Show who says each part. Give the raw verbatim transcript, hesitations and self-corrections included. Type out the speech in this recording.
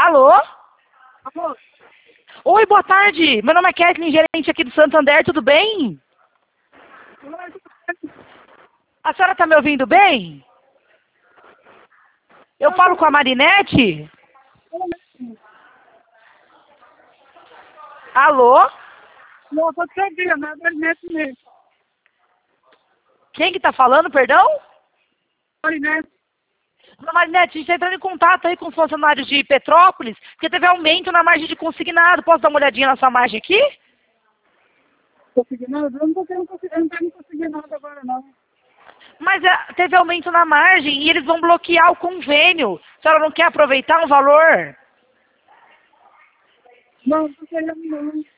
Speaker 1: Alô?
Speaker 2: Alô?
Speaker 1: Oi, boa tarde. Meu nome é Kathleen, gerente aqui do Santander, tudo bem? A senhora está me ouvindo bem? Eu falo com a Marinete? Alô?
Speaker 2: Não, tô te ouvindo, é Marinete mesmo.
Speaker 1: Quem que tá falando, perdão?
Speaker 2: Marinete.
Speaker 1: Dona Marinete, a gente está entrando em contato aí com os funcionários de Petrópolis, porque teve aumento na margem de consignado. Posso dar uma olhadinha na sua margem aqui?
Speaker 2: Consegui nada? Eu não tô querendo conseguir, eu não quero conseguir nada agora, não.
Speaker 1: Mas é, teve aumento na margem e eles vão bloquear o convênio. A senhora não quer aproveitar um valor?
Speaker 2: Não, não tô querendo, não.